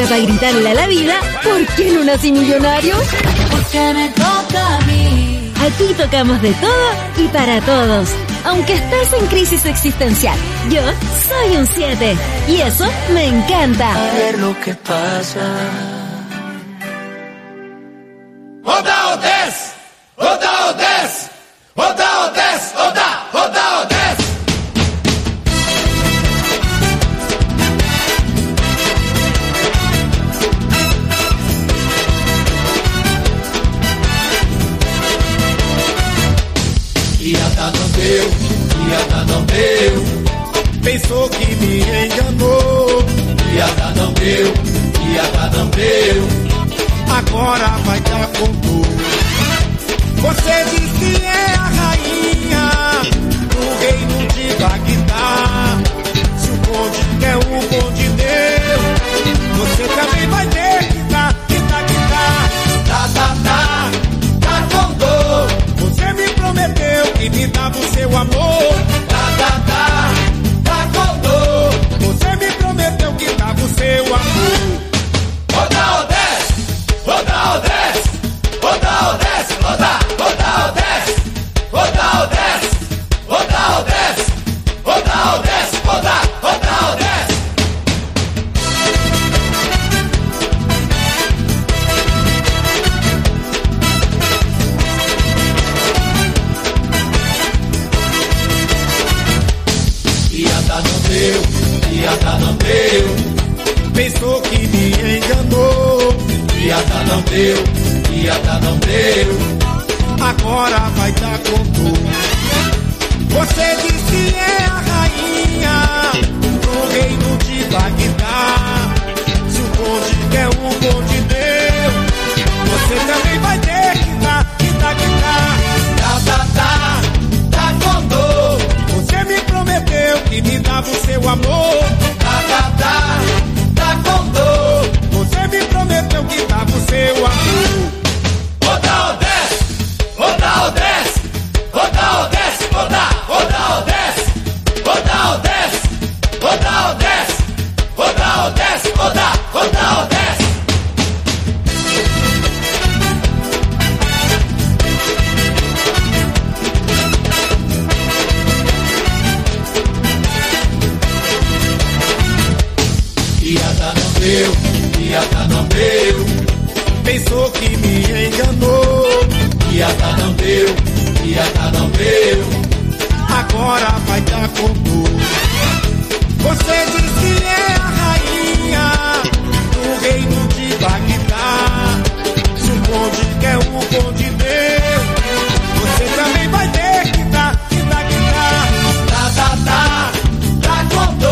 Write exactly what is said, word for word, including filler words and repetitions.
para gritarle a la vida, ¿por qué no nací millonario? Porque me toca a mí. Aquí tocamos de todo y para todos. Aunque estés en crisis existencial, yo soy un siete y eso me encanta. A ver lo que pasa. Oda Odes, Oda Odes, Oda Odes, Oda, Oda Odes. Iada não deu, Iada não deu. Pensou que me enganou. Iada não deu, Iada não deu. Agora vai dar com dor. Você diz que é a rainha do reino de Bagdá. Se o conde quer, o conde deu. Você também vai ter que dar, que dar, que dar. Tá, tá, tá, tá com dor. Você me prometeu que me dava o seu amor. Tá, tá, tá, tá com dor. Você me prometeu que dava o seu amor. Oda Odes, Oda Odes, Oda Odes, Oda, Oda Odes, Oda Odes, Oda Odes, Oda Odes, Oda, Oda Odes. Iada não deu, Iada não deu. Pensou que me enganou. Iada não deu, Iada não deu. Agora vai dar com dor. Você diz que é a rainha do reino de Bagdá. Se o conde quer, o conde deu. Você também vai ter que dar, que dar, que dar. Tá, tá, tá, tá com dor. Você me prometeu que me dava o seu amor. Tá, tá, tá, tá com dor. Você me prometeu que dava o seu amor. Oda Odes, Oda Odes, Oda Odes, Oda, Oda Odes, Oda Odes, Oda Odes, Oda Odes, Oda, Oda Odes. Iada não deu, Iada não deu. Pensou que me enganou. Iada não deu, Iada não deu. Agora vai dar com dor.